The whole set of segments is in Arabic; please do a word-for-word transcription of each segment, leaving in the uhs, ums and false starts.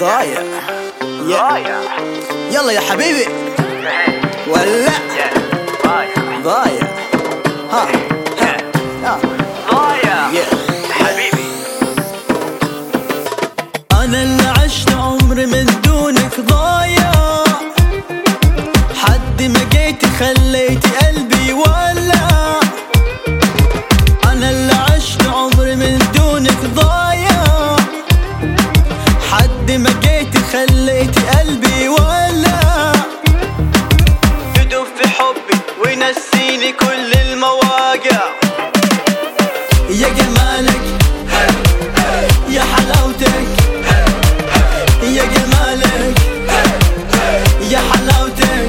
ضايع ضايع يلا يا حبيبي ولا ضايع ها ها ضايع حبيبي. أنا اللي عشت عمري من دونك ضايع، حد ما جيتي خليتي قلبي ولع. أنا اللي عشت عمري من دونك ضايع، حد ما جيتي خليتي قلبي ولع. يدوب في حبي وينسيني كل المواجع. يا جمالك يا حلاوتك يا جمالك يا حلاوتك.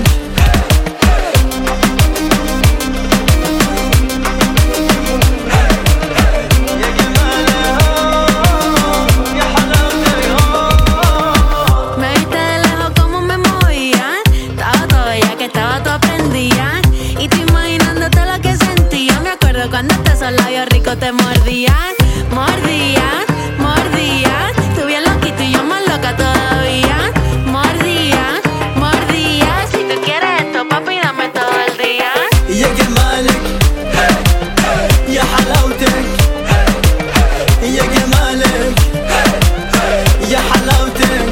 يا جمالك يا حلاوتك. Me viste de lejos como me movía, estaba todo ya que estaba todo prendida. Y tú imaginándote lo que sentía. Me acuerdo cuando esos labios ricos te mordían, mordían, mordían. Tú bien loquito y yo más loca todavía. Mordían, mordían. Si tú quieres esto, papi, dame todo el día. يا جمالك يا حلاوتك يا جمالك يا حلاوتك.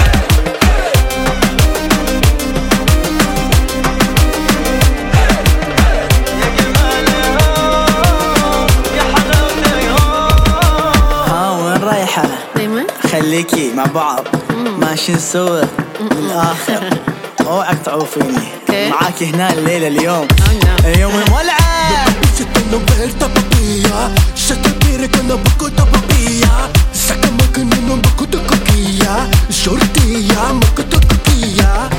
يا جمالك يا حلاوتك. ها وين رايحة؟ Dime. خليكي مع بعض ماشيين سوا للآخر. اوعك تعوفيني ¿Qué? معاكي هنا الليلة اليوم. Oh, no. اليوم المولعة. Visitando velta papilla, shaka pire con la boca de papilla, saca maca no boca de coquilla, shortilla, maca de coquilla.